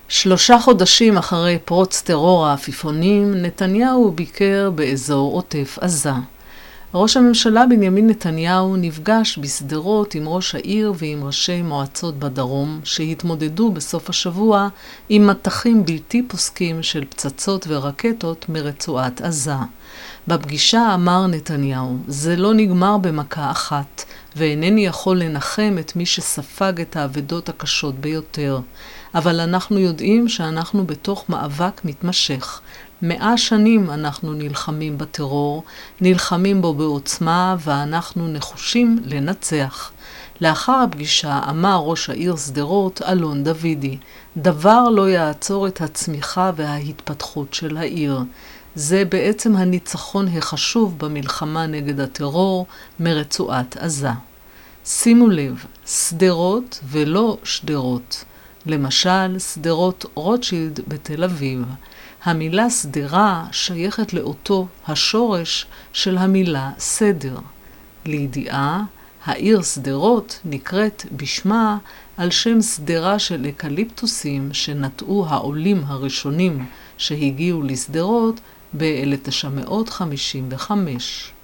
3 חודשים אחרי פרוץ טרור העפיפונים, נתניהו ביקר באזור עוטף עזה. ראש הממשלה בנימין נתניהו נפגש בשדרות עם ראש העיר ועם ראשי מועצות בדרום, שהתמודדו בסוף השבוע עם מטחים בלתי פוסקים של פצצות ורקטות מרצועת עזה. בפגישה אמר נתניהו, זה לא נגמר במכה אחת, ואינני יכול לנחם את מי שספג את האבדות הקשות ביותר. אבל אנחנו יודעים שאנחנו בתוך מאבק מתמשך. 100 שנים אנחנו נלחמים בטרור, נלחמים בו בעוצמה, ואנחנו נחושים לנצח. לאחר הפגישה אמר ראש העיר שדרות אלון דוידי, דבר לא יעצור את הצמיחה וההתפתחות של העיר. זה בעצם הניצחון החשוב במלחמה נגד הטרור מרצועת עזה. שימו לב, שדרות ולא שדרות. למשל, שדרות רוטשילד בתל אביב. המילה שדרה שייכת לאותו השורש של המילה סדר. לידיעה, העיר שדרות נקראת בשמה על שם שדרה של אקליפטוסים שנטעו העולים הראשונים שהגיעו לשדרות ב-1955.